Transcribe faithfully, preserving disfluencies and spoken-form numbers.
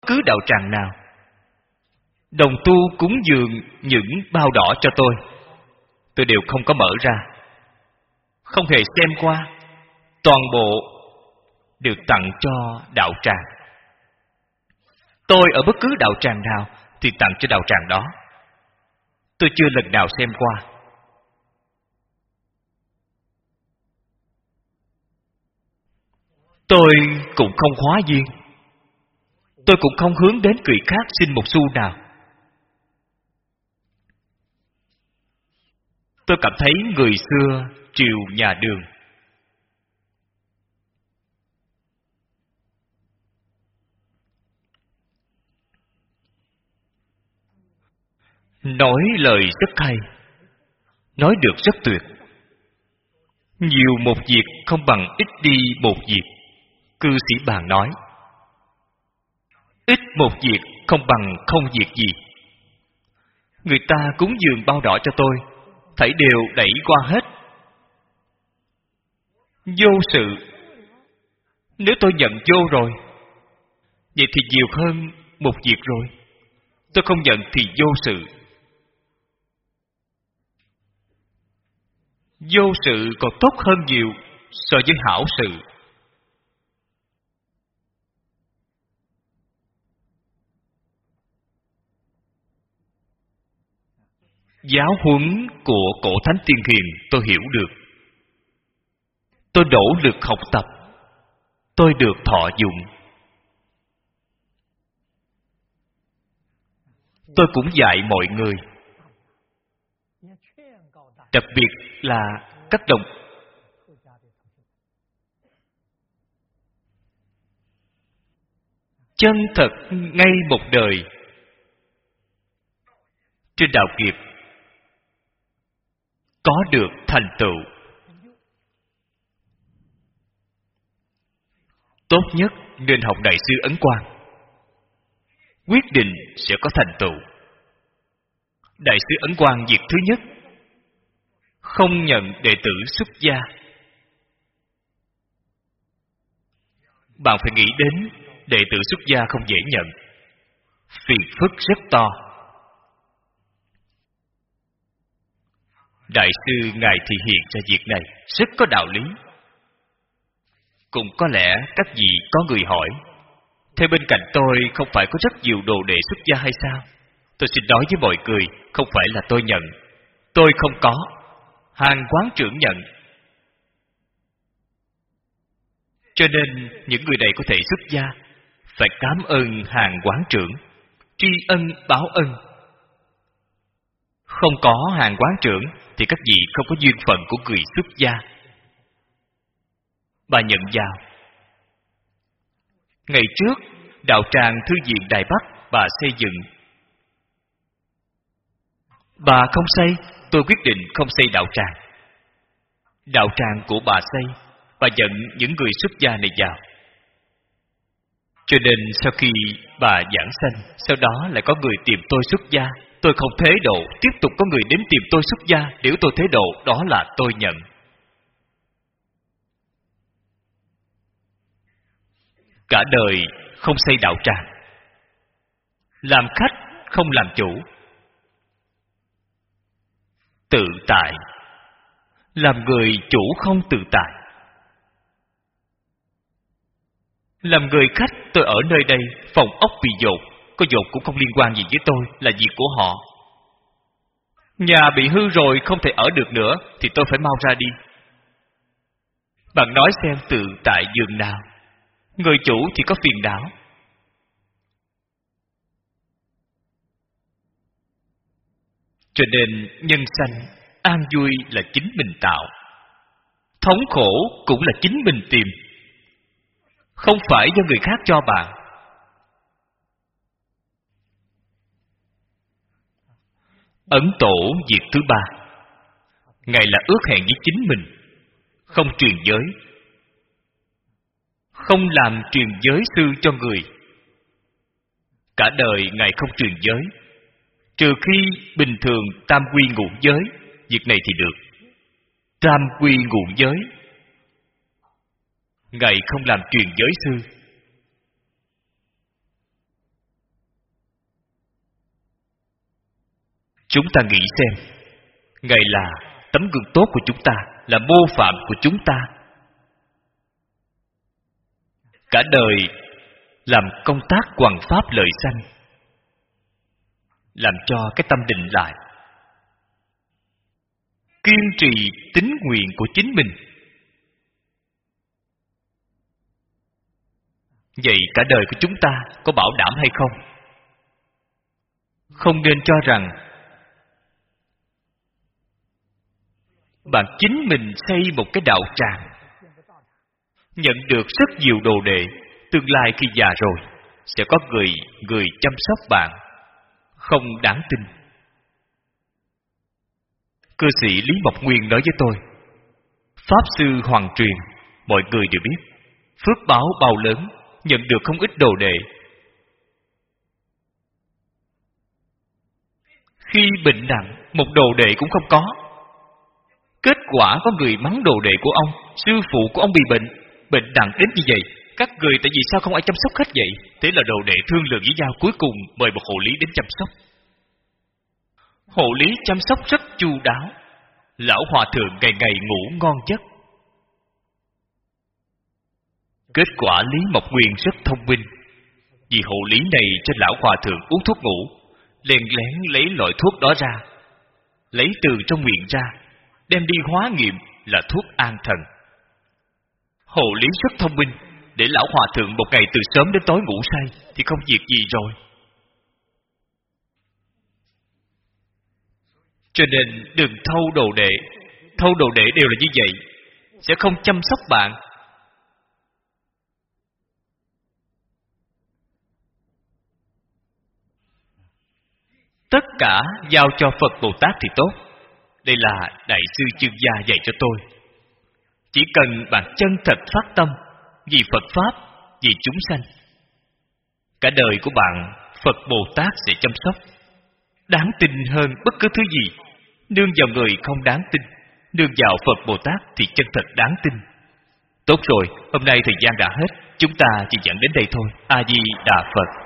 cứ đạo tràng nào. Đồng tu cúng dường những bao đỏ cho tôi, tôi đều không có mở ra, không hề xem qua. Toàn bộ được tặng cho đạo tràng. Tôi ở bất cứ đạo tràng nào thì tặng cho đạo tràng đó. Tôi chưa lần nào xem qua. Tôi cũng không hóa duyên. Tôi cũng không hướng đến người khác xin một xu nào. Tôi cảm thấy người xưa triều nhà Đường, nói lời rất hay, nói được rất tuyệt. Nhiều một việc không bằng ít đi một việc. Cư sĩ Bàn nói, ít một việc không bằng không việc gì. Người ta cúng dường bao đỏ cho tôi, thảy đều đẩy qua hết. Vô sự. Nếu tôi nhận vô rồi, vậy thì nhiều hơn một việc rồi. Tôi không nhận thì vô sự. Vô sự còn tốt hơn nhiều so với hảo sự. Giáo huấn của cổ thánh tiên hiền tôi hiểu được. Tôi nỗ lực học tập, tôi được thọ dụng. Tôi cũng dạy mọi người, đặc biệt là các đồng chân thật ngay một đời trên đạo kiệt có được thành tựu. Tốt nhất nên học Đại sư Ấn Quang, quyết định sẽ có thành tựu. Đại sư Ấn Quang việc thứ nhất, không nhận đệ tử xuất gia. Bạn phải nghĩ đến đệ tử xuất gia không dễ nhận, phiền phức rất to. Đại sư ngài thì hiện ra việc này rất có đạo lý. Cũng có lẽ các vị có người hỏi, thế bên cạnh tôi không phải có rất nhiều đồ đệ xuất gia hay sao? Tôi xin nói với mọi người, không phải là tôi nhận, tôi không có, Hàng quán trưởng nhận. Cho nên những người này có thể xuất gia, phải cảm ơn Hàng quán trưởng, tri ân báo ân. Không có Hàng quán trưởng thì các vị không có duyên phận của người xuất gia. Bà nhận vào. Ngày trước, đạo tràng Thư viện Đài Bắc bà xây dựng. Bà không xây, tôi quyết định không xây đạo tràng. Đạo tràng của bà xây, bà nhận những người xuất gia này vào. Cho nên sau khi bà giảng sanh, sau đó lại có người tìm tôi xuất gia. Tôi không thế độ, tiếp tục có người đến tìm tôi xuất gia. Nếu tôi thế độ, đó là tôi nhận. Cả đời không xây đạo tràng, làm khách không làm chủ, tự tại, làm người chủ không tự tại. Làm người khách, tôi ở nơi đây, phòng ốc bị dột, có dột cũng không liên quan gì với tôi, là việc của họ. Nhà bị hư rồi không thể ở được nữa thì tôi phải mau ra đi. Bạn nói xem tự tại giường nào? Người chủ thì có phiền não. Cho nên nhân sanh an vui là chính mình tạo, thống khổ cũng là chính mình tìm, không phải do người khác cho bạn. Ấn Tổ việc thứ ba, Ngài là ước hẹn với chính mình, không truyền giới, không làm truyền giới sư cho người. Cả đời Ngài không truyền giới, trừ khi bình thường tam quy ngũ giới, việc này thì được. Tam quy ngũ giới, Ngài không làm truyền giới sư. Chúng ta nghĩ xem, Ngài là tấm gương tốt của chúng ta, là mô phạm của chúng ta. Cả đời làm công tác hoằng pháp lợi sanh, làm cho cái tâm định lại, kiên trì tín nguyện của chính mình. Vậy cả đời của chúng ta có bảo đảm hay không? Không nên cho rằng bạn chính mình xây một cái đạo tràng, nhận được rất nhiều đồ đệ, tương lai khi già rồi sẽ có người người chăm sóc bạn. Không đáng tin. Cư sĩ Lý Mộc Nguyên nói với tôi, Pháp Sư Hoàng Truyền, mọi người đều biết, phước báo bao lớn, nhận được không ít đồ đệ. Khi bệnh nặng, một đồ đệ cũng không có. Kết quả có người mắng đồ đệ của ông, sư phụ của ông bị bệnh, bệnh nặng đến như vậy. Các người tại vì sao không ai chăm sóc hết vậy? Thế là đồ đệ thương lượng với nhau, cuối cùng mời một hộ lý đến chăm sóc. Hộ lý chăm sóc rất chu đáo. Lão hòa thượng ngày ngày ngủ ngon giấc. Kết quả Lý Mộc Nguyên rất thông minh. Vì hộ lý này cho lão hòa thượng uống thuốc ngủ, len lén lấy loại thuốc đó ra, lấy từ trong miệng ra, đem đi hóa nghiệm là thuốc an thần. Hộ lý rất thông minh, để lão hòa thượng một ngày từ sớm đến tối ngủ say thì không việc gì rồi. Cho nên đừng thâu đồ đệ. Thâu đồ đệ đều là như vậy, sẽ không chăm sóc bạn. Tất cả giao cho Phật Bồ Tát thì tốt. Đây là Đại sư Chương Gia dạy cho tôi. Chỉ cần bạn chân thật phát tâm vì Phật Pháp, vì chúng sanh, cả đời của bạn Phật Bồ Tát sẽ chăm sóc. Đáng tin hơn bất cứ thứ gì. Nương vào người không đáng tin, nương vào Phật Bồ Tát thì chân thật đáng tin. Tốt rồi, hôm nay thời gian đã hết, chúng ta chỉ dẫn đến đây thôi. A Di Đà Phật.